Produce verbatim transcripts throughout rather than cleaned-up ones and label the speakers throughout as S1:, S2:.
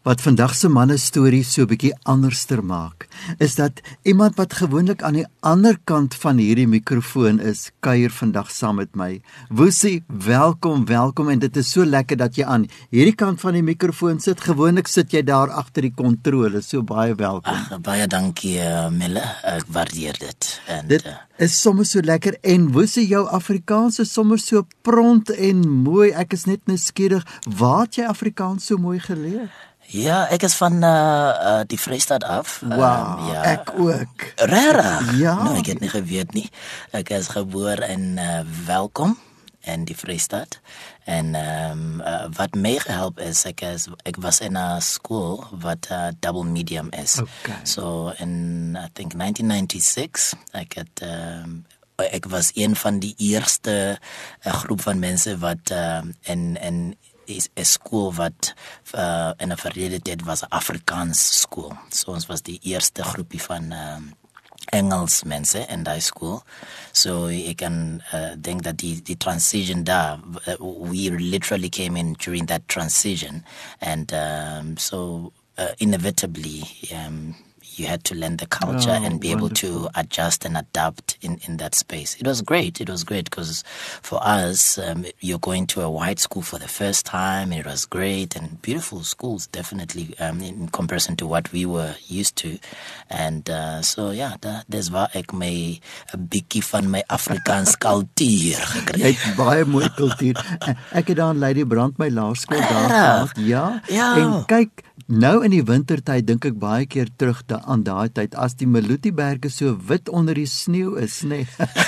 S1: Wat vandag se manne stories so 'n bietjie anderster maak, is dat iemand wat gewoonlik aan die ander kant van hierdie mikrofoon is, kuier vandag saam met my. Woesie, welkom, welkom en dit is so lekker dat jy aan hierdie kant van die mikrofoon sit. Gewoonlik sit jy daar agter die kontrole, so baie welkom.
S2: Ach, baie dankie uh, Mille, ek waardeer dit. En,
S1: dit
S2: uh,
S1: is sommer so lekker en Woesie, jou Afrikaans is sommer so pront en mooi. Ek is net nuuskierig, waar het jy Afrikaans so mooi geleer?
S2: Ja, ek is van uh, uh, die Vrystaat af.
S1: Wow,
S2: um, ja.
S1: ek ook.
S2: Rarig?
S1: Ja.
S2: Nou, ek het nie geweet nie. Ek is gebore in uh, Welkom in die Vrystaat. En um, uh, wat my gehelp is, ek, is, ek was in 'n school wat uh, double medium is.
S1: Okay.
S2: So in, I think, nineteen ninety-six, ek het... Um, ek was een van die eerste uh, groep van mense wat uh, in in is 'n skool wat uh, in 'n verlede tyd was 'n Afrikaans skool. So ons was die eerste groepie van um, Engels mense in daai skool. So ek kan uh, dink dat die die transition daar, uh, we literally came in during that transition, and um, so uh, inevitably um, you had to learn the culture
S1: oh,
S2: and be
S1: wonderful.
S2: able to adjust and adapt in, in that space. It was great. It was great because for us, um, you're going to a white school for the first time. It was great and beautiful schools, definitely, um, in comparison to what we were used to. And uh, so, yeah, that, dis waar ek my 'n bietjie van my Afrikaans kultuur gekry.
S1: Jy het baie mooi kultuur. Ek het daar in Lady Brand my laerskool daar gehad. Ja.
S2: Ja.
S1: En kyk, nou in die wintertyd dink ek baie keer terug da, aan daai tyd as die Maluti-berge so wit onder die sneeu is, nê. Nee.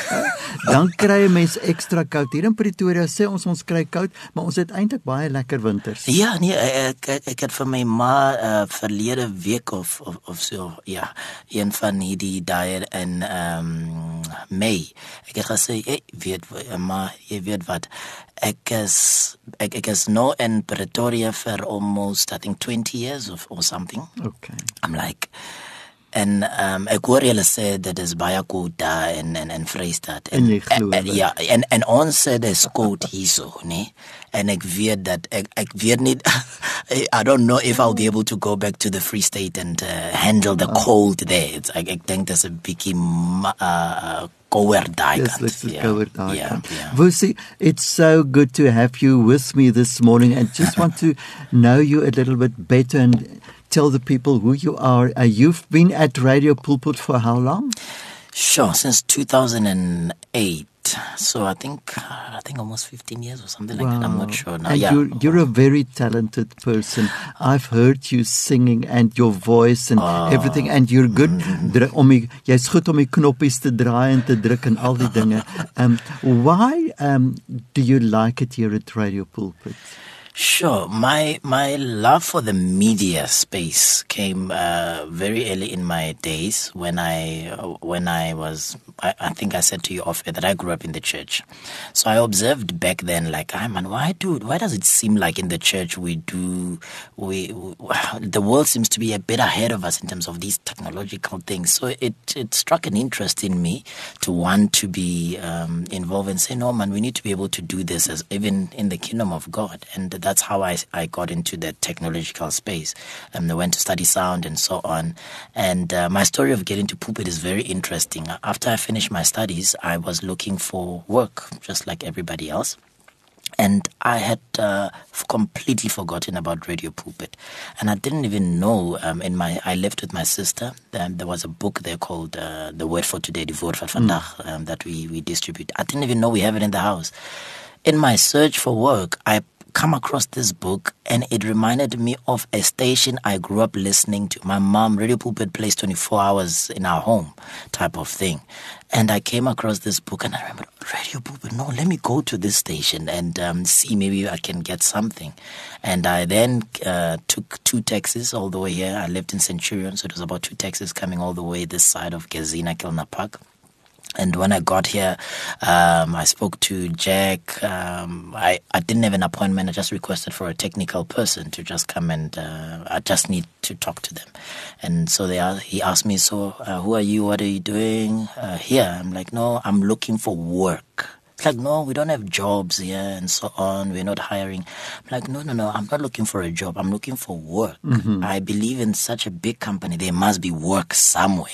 S1: Dan kry 'n mens ekstra koud. Hier in Pretoria sê ons ons kry koud, maar ons het eintlik baie lekker winters.
S2: Ja, nee, ek ek, ek het vir my ma uh, verlede week of, of of so, ja, een van hierdie dae in ehm um, Mei. Ek het gesê, hey, weet ma, jy weet wat? Ek is ek, ek is nou in Pretoria for almost, I think, twenty years of, or something.
S1: Okay.
S2: I'm like, en um, ek hoor julle sê dit is baie koud daar in in in Vrystaat.
S1: En jy glo
S2: en, en, ja, en en ons sê dit is koud hierso, nee. En ek weet dat ek ek weet nie I don't know if I'll be able to go back to the Free State and uh, handle the cold there. It's, ek ek dink dis 'n bietjie uh Kower daai
S1: Yes,
S2: kant.
S1: let's just
S2: Yeah,
S1: go daai
S2: yeah,
S1: kant.
S2: yeah.
S1: Vusi, it's so good to have you with me this morning and just want to know you a little bit better and tell the people who you are. Uh, you've been at Radio Pulpit for how long?
S2: Sure, since two thousand eight. So I think I think almost fifteen years or something like that. I'm not sure now.
S1: And
S2: Yeah.
S1: you're, you're a very talented person. I've heard you singing and your voice and
S2: Oh.
S1: everything, and you're good dra- om die, jy's goed om die knoppies te draai en te druk en al die dinge. Um, why um, do you like it here at Radio Pulpit?
S2: Sure. My my love for the media space came uh, very early in my days when I when I was I, I think I said to you off air that I grew up in the church. So I observed back then, like, ah man, why do why does it seem like in the church we do we, we the world seems to be a bit ahead of us in terms of these technological things. So it it struck an interest in me to want to be um, involved and say, no man, we need to be able to do this as even in the kingdom of God. And that's how I, I got into the technological space. Um, I went to study sound and so on. And uh, my story of getting to pulpit is very interesting. After I finished my studies, I was looking for work, just like everybody else. And I had uh, completely forgotten about Radio Pulpit. And I didn't even know, um, in my, I lived with my sister. Um, there was a book there called uh, The Word for Today, Die Woord van Vandag, mm. um, that we, we distribute. I didn't even know we have it in the house. In my search for work, I come across this book, and it reminded me of a station I grew up listening to. My mom, Radio Pulpit plays twenty-four hours in our home type of thing. And I came across this book, and I remember, Radio Pulpit, no, let me go to this station and um, see maybe I can get something. And I then uh, took two taxis all the way here. I lived in Centurion, so it was about two taxis coming all the way this side of Gezina, Kilna Park. And when I got here, um, I spoke to Jack. Um, I, I didn't have an appointment. I just requested for a technical person to just come and uh, I just need to talk to them. And so they are, he asked me, so uh, who are you? What are you doing uh, here? I'm like, no, I'm looking for work. It's like, no, we don't have jobs here and so on. We're not hiring. I'm like, no, no, no, I'm not looking for a job. I'm looking for work. Mm-hmm. I believe in such a big company. There must be work somewhere.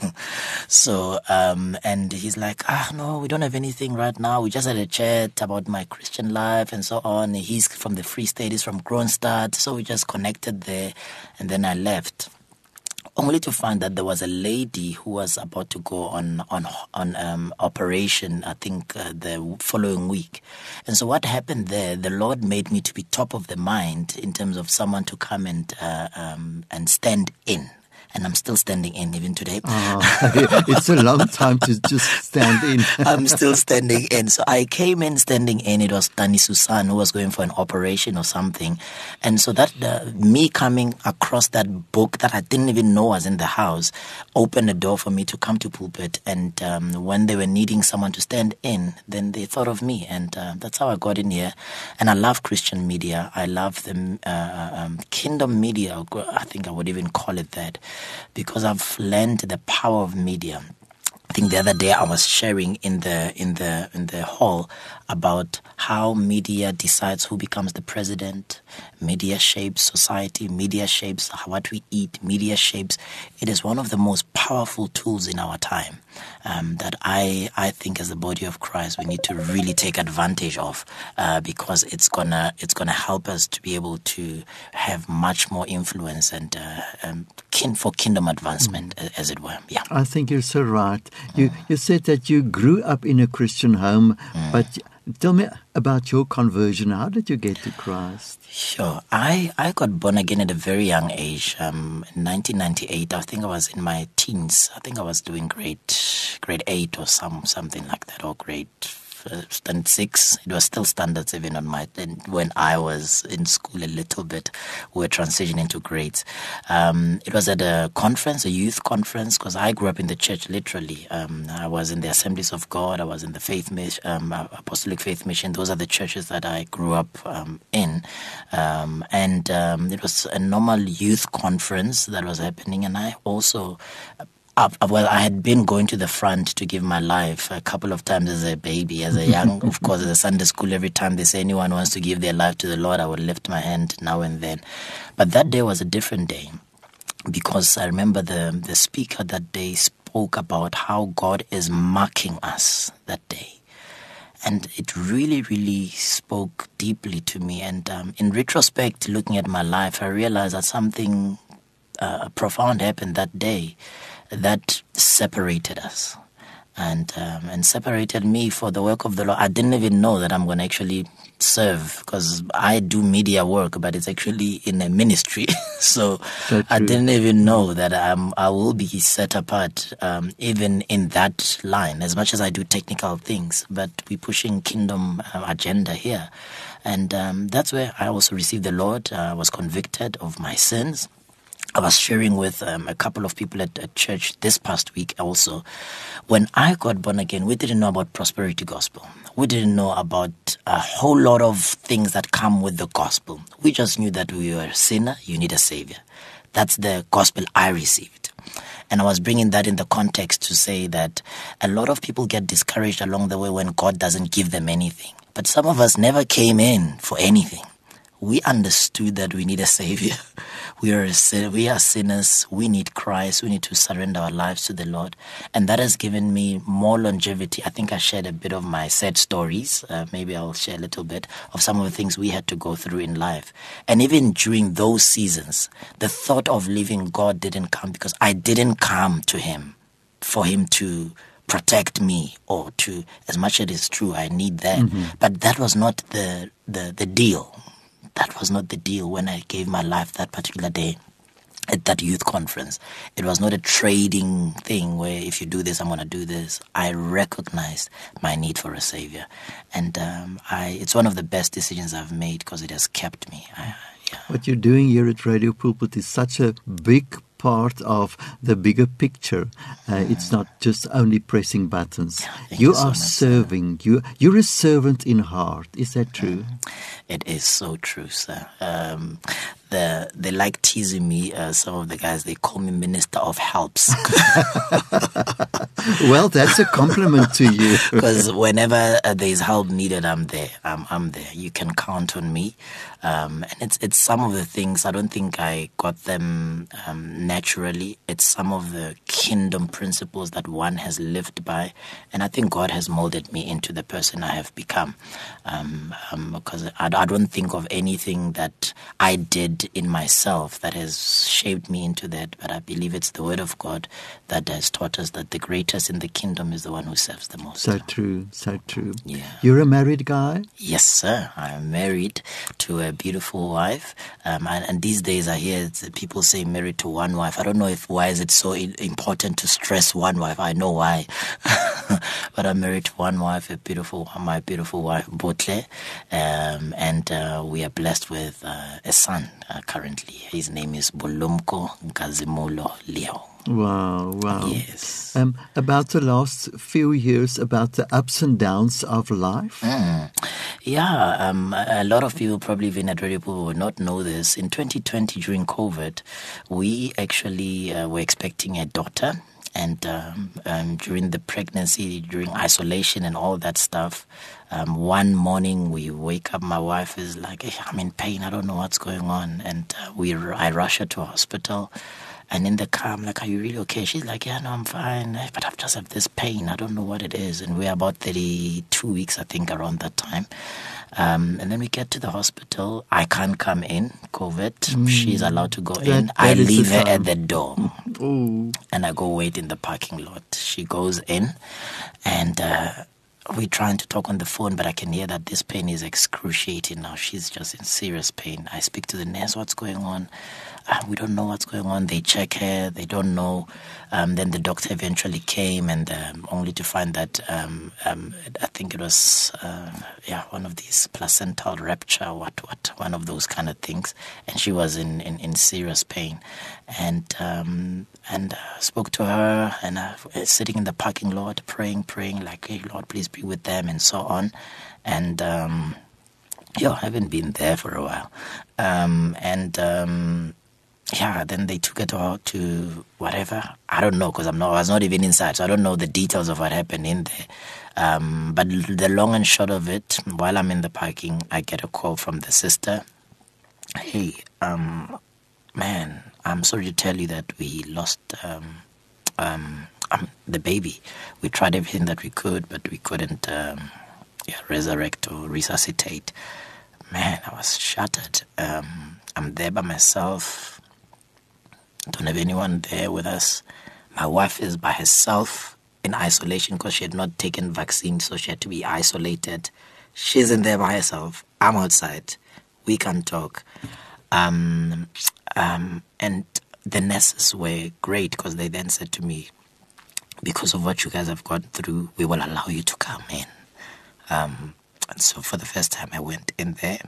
S2: so, um, and he's like, ah, no, we don't have anything right now. We just had a chat about my Christian life and so on. He's from the Free State. He's from Kroonstad. So we just connected there. And then I left. Only to find that there was a lady who was about to go on on on um, operation, I think uh, the following week. And so what happened there, the Lord made me to be top of the mind in terms of someone to come and uh, um, and stand in. And I'm still standing in even today.
S1: Oh, it's a long time to just stand in.
S2: I'm still standing in. So I came in standing in. It was Tani Susan who was going for an operation or something. And so that uh, me coming across that book that I didn't even know was in the house opened a door for me to come to pulpit. And um, when they were needing someone to stand in, then they thought of me. And uh, that's how I got in here. And I love Christian media. I love the uh, um, kingdom media. I think I would even call it that. Because I've learned the power of media. I think the other day I was sharing in the in the in the hall about how media decides who becomes the president. Media shapes society. Media shapes what we eat. Media shapes. It is one of the most powerful tools in our time um, that I I think as the body of Christ we need to really take advantage of uh, because it's gonna it's gonna help us to be able to have much more influence and uh, um, kin for kingdom advancement, mm. as it were. Yeah,
S1: I think you're so right. You mm. you said that you grew up in a Christian home, mm. but tell me about your conversion. How did you get to Christ?
S2: Sure. I, I got born again at a very young age. Um, in nineteen ninety-eight, I think I was in my teens. I think I was doing grade grade eight or some something like that, or grade uh, standard six. It was still standard seven on my when I was in school a little bit. We were transitioning to grades. Um, it was at a conference, a youth conference, because I grew up in the church. Literally, um, I was in the Assemblies of God. I was in the Faith Mission, um, Apostolic Faith Mission. Those are the churches that I grew up um, in, um, and um, it was a normal youth conference that was happening. And I also. Uh, well, I had been going to the front to give my life a couple of times as a baby, as a young, of course, at a Sunday school. Every time they say anyone wants to give their life to the Lord, I would lift my hand now and then. But that day was a different day because I remember the, the speaker that day spoke about how God is marking us that day. And it really, really spoke deeply to me. And um, in retrospect, looking at my life, I realized that something uh, profound happened that day that separated us and um, and separated me for the work of the Lord. I didn't even know that I'm going to actually serve because I do media work, but it's actually in a ministry. so I didn't even know that I'm, I will be set apart um, even in that line, as much as I do technical things, but we're pushing kingdom uh, agenda here. And um, that's where I also received the Lord. I was convicted of my sins. I was sharing with um, a couple of people at, at church this past week also. When I got born again, we didn't know about prosperity gospel. We didn't know about a whole lot of things that come with the gospel. We just knew that we were a sinner, you need a savior. That's the gospel I received. And I was bringing that in the context to say that a lot of people get discouraged along the way when God doesn't give them anything. But some of us never came in for anything. We understood that we need a savior. We are a, we are sinners. We need Christ. We need to surrender our lives to the Lord. And that has given me more longevity. I think I shared a bit of my sad stories. Uh, maybe I'll share a little bit of some of the things we had to go through in life. And even during those seasons, the thought of leaving God didn't come because I didn't come to him for him to protect me or to, as much as it is true, I need that. Mm-hmm. But that was not the, the, the deal. That was not the deal when I gave my life that particular day at that youth conference. It was not a trading thing where if you do this, I'm going to do this. I recognized my need for a savior. And um, I, it's one of the best decisions I've made because it has kept me. I, yeah.
S1: What you're doing here at Radio Pulpit is such a big part of the bigger picture. Uh, mm. It's not just only pressing buttons.
S2: Yeah,
S1: you, you
S2: so
S1: are
S2: much,
S1: serving. You, you're a servant in heart. Is that true?
S2: Mm. It is so true, sir. Um, the they like teasing me. Uh, some of the guys, they call me Minister of Helps.
S1: Well, that's a compliment to you.
S2: Because whenever uh, there's help needed, I'm there. I'm, I'm there. You can count on me. Um, and it's it's some of the things, I don't think I got them um, naturally. It's some of the kingdom principles that one has lived by. And I think God has molded me into the person I have become. Um, um, because I, I don't think of anything that I did in myself that has shaped me into that. But I believe it's the word of God that has taught us that the greatest in the kingdom is the one who serves the most.
S1: So true, so true.
S2: Yeah.
S1: You're a married guy?
S2: Yes, sir. I'm married to a beautiful wife. Um, and, and these days I hear people say married to one wife. I don't know if why is it so important to stress one wife. I know why. But I'm married to one wife, a beautiful, my beautiful wife, Botle. Um, and uh, we are blessed with uh, a son uh, currently. His name is Bolumko Nkazimulo Leo.
S1: Wow, wow.
S2: Yes.
S1: Um, about the last few years, about the ups and downs of life?
S2: Mm. Yeah, um, a lot of people, probably even at Radio Pulpit, would not know this. In twenty twenty, during COVID, we actually uh, were expecting a daughter. And um, um, during the pregnancy, during isolation and all that stuff, um, one morning we wake up, my wife is like, hey, I'm in pain, I don't know what's going on. And uh, we, I rush her to a hospital. And in the car, I'm like, are you really okay? She's like, yeah, no, I'm fine. But I just have this pain. I don't know what it is. And we're about thirty-two weeks, I think, around that time. Um, and then we get to the hospital. I can't come in, COVID. Mm. She's allowed to go that, in. That I leave her at the door.
S1: Ooh.
S2: And I go wait in the parking lot. She goes in and... Uh, we're trying to talk on the phone, but I can hear that this pain is excruciating now. She's just in serious pain. I speak to the nurse, what's going on? Uh, we don't know what's going on. They check her, they don't know. Um, then the doctor eventually came, and um, only to find that um, um, I think it was uh, yeah one of these placental rupture, what what one of those kind of things, and she was in, in, in serious pain, and um, and uh, spoke to her, and uh, sitting in the parking lot praying, praying like, hey Lord, please be with them, and so on, and um, yeah, I haven't been there for a while, um, and. Um, Yeah, then they took it all to whatever. I don't know because I'm not. I was not even inside, so I don't know the details of what happened in there. Um, but the long and short of it, while I'm in the parking, I get a call from the sister. Hey, um, man, I'm sorry to tell you that we lost um, um, um, the baby. We tried everything that we could, but we couldn't um, yeah, resurrect or resuscitate. Man, I was shattered. Um, I'm there by myself. Don't have anyone there with us. My wife is by herself in isolation because she had not taken vaccine, so she had to be isolated. She's in there by herself. I'm outside. We can't talk. Um, um, and the nurses were great because they then said to me, because of what you guys have gone through, we will allow you to come in. Um, and so for the first time, I went in there.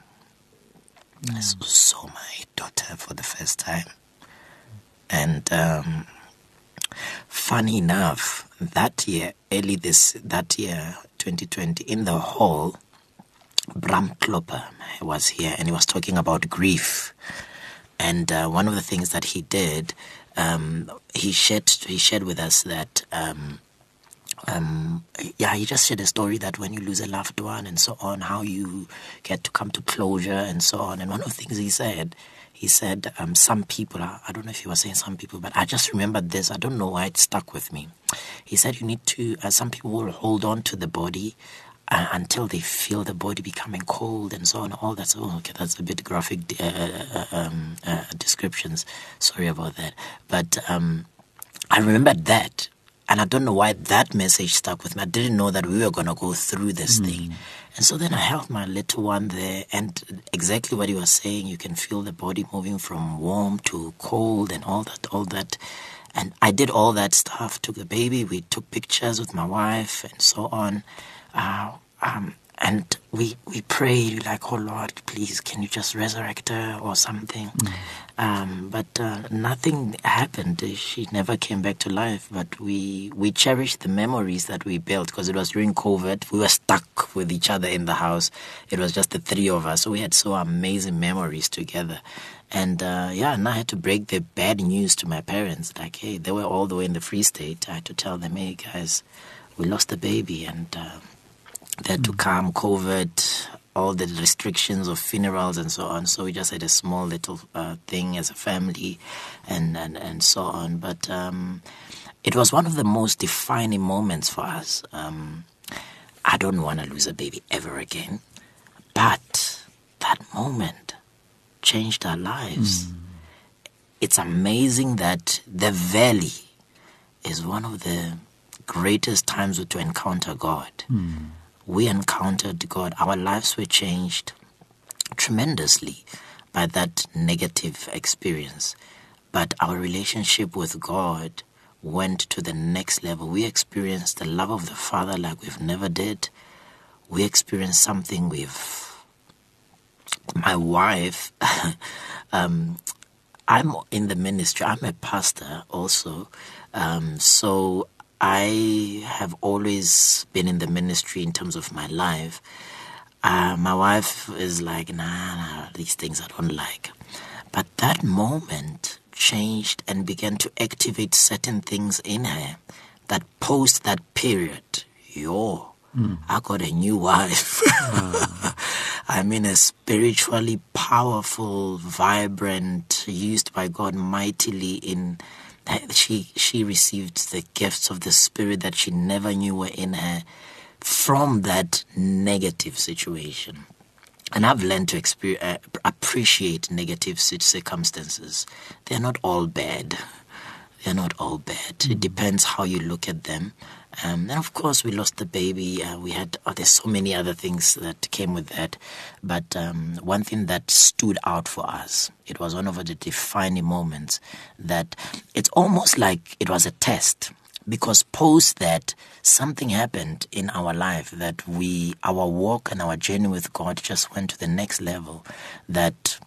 S2: Mm. I saw my daughter for the first time. And um, funny enough, that year, early this, that year, twenty twenty, in the hall, Bram Klopper was here and he was talking about grief. And uh, one of the things that he did, um, he shared, he shared with us that, um, um, yeah, he just shared a story that when you lose a loved one and so on, how you get to come to closure and so on. And one of the things he said, He said, um, some people, I don't know if he was saying some people, but I just remembered this. I don't know why it stuck with me. He said you need to, uh, some people will hold on to the body uh, until they feel the body becoming cold and so on. All that. Oh, okay, that's a bit graphic uh, um, uh, descriptions. Sorry about that. But um, I remembered that. And I don't know why that message stuck with me. I didn't know that we were going to go through this mm. thing. And so then I held my little one there, and exactly what he was saying, you can feel the body moving from warm to cold and all that, all that. And I did all that stuff, took the baby, we took pictures with my wife and so on. Uh, um, and we we prayed, like, oh Lord, please, can you just resurrect her or something? Mm. Um, but uh, nothing happened. She never came back to life. But we, we cherished the memories that we built because it was during COVID. We were stuck with each other in the house. It was just the three of us. So we had so amazing memories together. And uh, yeah, and I had to break the bad news to my parents. Like, hey, they were all the way in the Free State. I had to tell them, hey, guys, we lost the baby. And uh, they had to calm COVID, all the restrictions of funerals and so on. So we just had a small little uh, thing as a family and, and, and so on. But um, it was one of the most defining moments for us. Um, I don't want to lose a baby ever again. But that moment changed our lives. Mm. It's amazing that the valley is one of the greatest times to encounter God. Mm. We encountered God. Our lives were changed tremendously by that negative experience. But our relationship with God went to the next level. We experienced the love of the Father like we've never did. We experienced something we've My wife, um, I'm in the ministry. I'm a pastor also. Um, so I have always been in the ministry in terms of my life. Uh, my wife is like, nah, nah, these things I don't like. But that moment changed and began to activate certain things in her that post that period, yo, mm. I got a new wife. Oh. I mean, a spiritually powerful, vibrant, used by God mightily in... She she received the gifts of the Spirit that she never knew were in her from that negative situation. And I've learned to experience, uh, appreciate negative circumstances. They're not all bad. They're not all bad. Mm. It depends how you look at them. Um, and of course, we lost the baby. Uh, we had, oh, there's so many other things that came with that. But um, one thing that stood out for us, it was one of the defining moments that it's almost like it was a test. Because post that, something happened in our life that we, our walk and our journey with God just went to the next level. That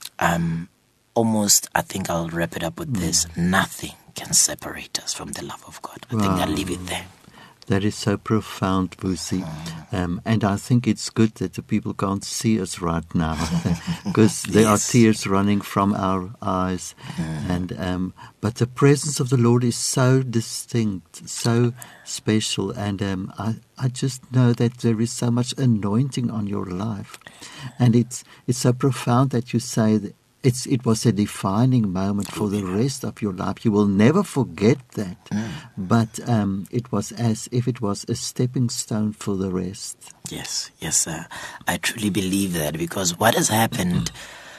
S2: um, almost, I think I'll wrap it up with mm. this, nothing can separate us from the love of God. I wow. think I'll leave it there.
S1: That is so profound, Vusi. Um, and I think it's good that the people can't see us right now because there yes. are tears running from our eyes. Mm. And um, but the presence of the Lord is so distinct, so special. And um, I, I just know that there is so much anointing on your life. And it's, it's so profound that you say that It's, it was a defining moment for the rest of your life. You will never forget that. Mm. But um, it was as if it was a stepping stone for the rest.
S2: Yes, yes, sir. I truly believe that because what has happened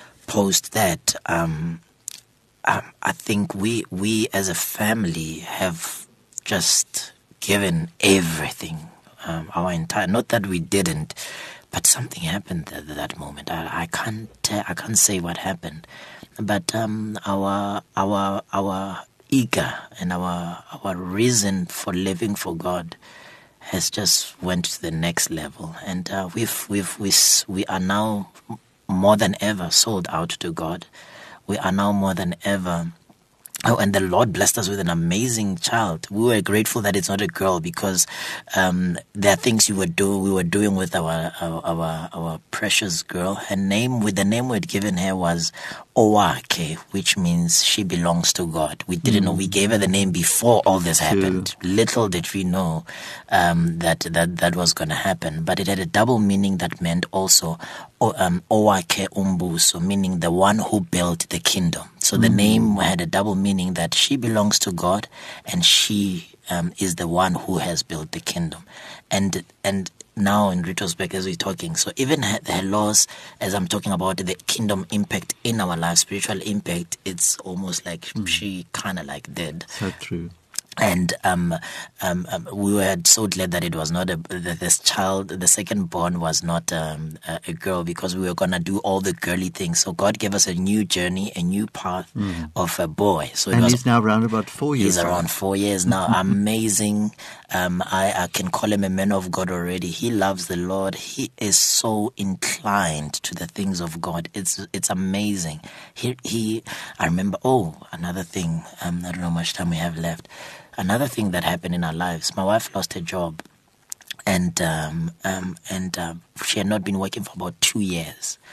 S2: post that, um, um, I think we, we as a family have just given everything, um, our entire, not that we didn't, but something happened at that moment. I, I can't uh, I can't say what happened, but um, our our our eager and our our reason for living for God has just went to the next level, and uh, we've we've we we are now more than ever sold out to God. We are now more than ever. Oh, and the Lord blessed us with an amazing child. We were grateful that it's not a girl because um, there are things we were do we were doing with our our our, our precious girl. Her name, with the name we had given her, was Owake, which means she belongs to God. We didn't mm. know. We gave her the name before all this happened. True. Little did we know um, that that that was going to happen. But it had a double meaning that meant also um, Owake Umbuso, meaning the one who built the kingdom. So the mm. name had a double meaning that she belongs to God and she um, is the one who has built the kingdom. And and now in retrospect as we're talking, so even her, her loss, as I'm talking about the kingdom impact in our life, spiritual impact, it's almost like mm. she kind of like did.
S1: So true.
S2: And um, um, um, we were so glad that it was not a, that this child, the second born was not um, a, a girl, because we were going to do all the girly things. So God gave us a new journey, a new path mm. of a boy. So it
S1: and
S2: was,
S1: he's now around about four years
S2: He's around four years now. Amazing. Um, I, I can call him a man of God already. He loves the Lord. He is so inclined to the things of God. It's it's amazing. He, he I remember, oh, another thing. Um, I don't know how much time we have left. Another thing that happened in our lives, my wife lost her job, and um, um, and uh, she had not been working for about two years.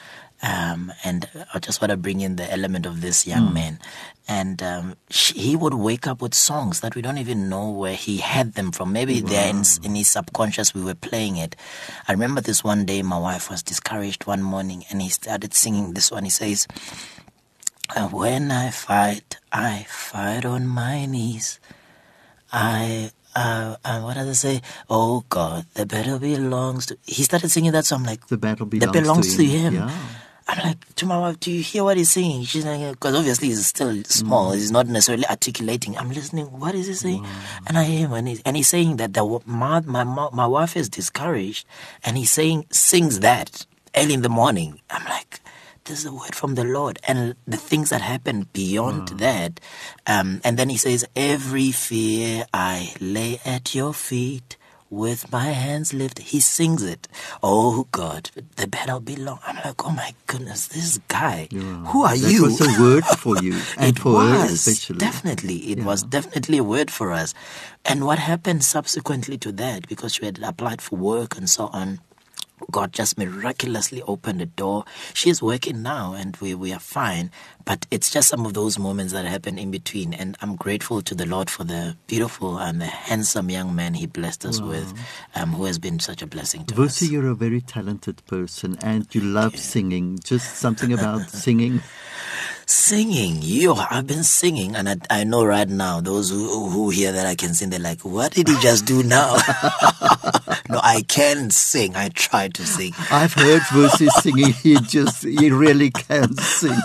S2: Um, and I just want to bring in the element of this young mm. man. And um, she, he would wake up with songs that we don't even know where he had them from. Maybe wow. they're in, in his subconscious, we were playing it. I remember this one day, my wife was discouraged one morning, and he started singing this one. He says, when I fight, I fight on my knees. I... Uh, uh, what does it say? Oh God, the battle belongs to... He started singing that song. I'm like,
S1: the battle belongs,
S2: that belongs
S1: to
S2: him.
S1: To him. Yeah.
S2: I'm like, to my wife, do you hear what he's singing? She's like, because obviously he's still small. Mm. He's not necessarily articulating. I'm listening. What is he saying? Wow. And I hear him, and he's, and he's saying that the, my, my, my wife is discouraged, and he's saying, sings that early in the morning. I'm like, this is a word from the Lord. And the things that happen beyond wow. that. Um, and then he says, every fear I lay at your feet with my hands lifted. He sings it. Oh God, the battle belongs. I'm like, oh my goodness, this guy. Yeah. Who are
S1: that
S2: you?
S1: It was a word for you. And
S2: it
S1: for
S2: was,
S1: her especially.
S2: Definitely. It
S1: yeah.
S2: was definitely a word for us. And what happened subsequently to that, because she had applied for work and so on, God just miraculously opened the door. She is working now, and we, we are fine. But it's just some of those moments that happen in between. And I'm grateful to the Lord for the beautiful and the handsome young man He blessed us wow. with, um, who has been such a blessing to
S1: Vusi,
S2: us.
S1: You're a very talented person, and you love you. singing. Just something about singing.
S2: Singing, yo, I've been singing, and I, I know right now, those who, who hear that I can sing, they're like, what did he just do now? No, I can sing. I try to sing.
S1: I've heard Vusi singing. He just, he really can sing.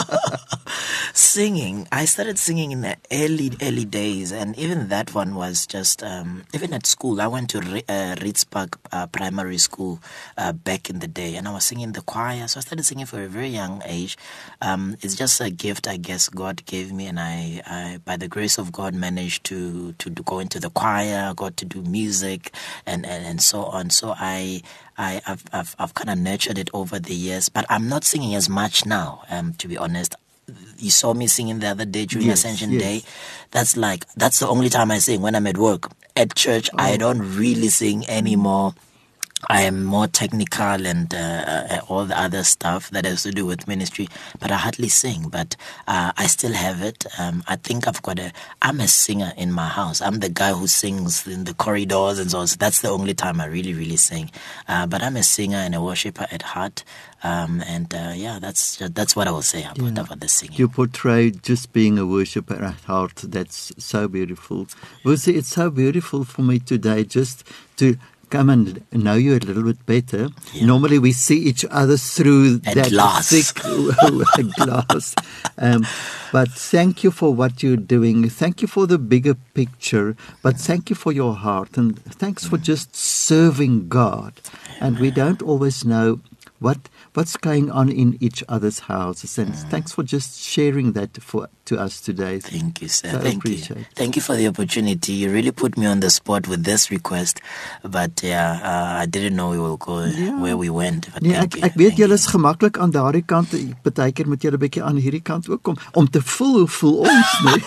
S2: Singing, I started singing in the early, early days, and even that one was just, um, even at school, I went to uh, Ritzburg uh, Primary School uh, back in the day, and I was singing in the choir, so I started singing for a very young age. Um, it's just a gift, I guess, God gave me, and I, I by the grace of God, managed to, to go into the choir, got to do music, and, and, and so on. So I... I, I've, I've, I've kind of nurtured it over the years, but I'm not singing as much now, um, to be honest. You saw me singing the other day during yes, Ascension yes. Day. That's like, that's the only time I sing, when I'm at work. At church, oh. I don't really sing anymore. I am more technical and uh, uh, all the other stuff that has to do with ministry, but I hardly sing, but uh, I still have it. Um, I think I've got a, I'm a singer in my house. I'm the guy who sings in the corridors and so on. So that's the only time I really, really sing. Uh, but I'm a singer and a worshiper at heart. Um, and uh, yeah, that's that's what I will say about, yeah. about the singing.
S1: You portray just being a worshiper at heart. That's so beautiful. Vusi, it's so beautiful for me today just to come and know you a little bit better. Yeah. Normally we see each other through
S2: a
S1: that
S2: glass.
S1: thick glass. Um, but thank you for what you're doing. Thank you for the bigger picture. But thank you for your heart. And thanks for just serving God. And we don't always know what what's going on in each other's houses. And mm. thanks for just sharing that for to us today.
S2: Thank you, sir.
S1: So
S2: Thank you.
S1: It.
S2: Thank you for the opportunity. You really put me on the spot with this request. But yeah, uh, I didn't know we will go yeah. where we went. But
S1: nee,
S2: thank
S1: ek,
S2: you.
S1: ek weet
S2: julle
S1: is gemaklik aan daardie kant. Partykeer moet julle 'n bietjie aan hierdie kant ook kom om te voel hoe voel ons, nee.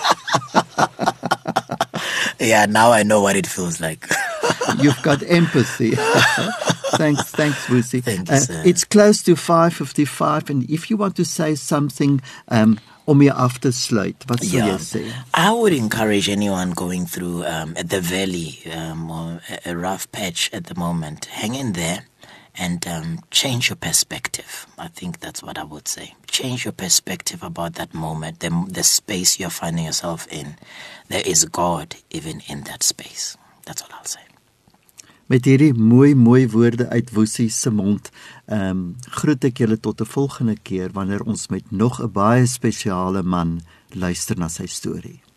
S2: Yeah, now I know what it feels like.
S1: You've got empathy. Thanks, thanks, Vusi.
S2: Thank you,
S1: uh,
S2: sir.
S1: It's close to five fifty-five, and if you want to say something um, om je af te sluit, wat sou
S2: yeah.
S1: jy sê?
S2: I would encourage anyone going through um, at the valley um, or a rough patch at the moment, hang in there and um, change your perspective. I think that's what I would say. Change your perspective about that moment, the, the space you're finding yourself in. There is God even in that space. That's what I'll say.
S1: Met hierdie mooi mooi woorde uit Vusi se mond, ehm um, groet ek julle tot 'n volgende keer wanneer ons met nog 'n baie spesiale man luister na sy storie.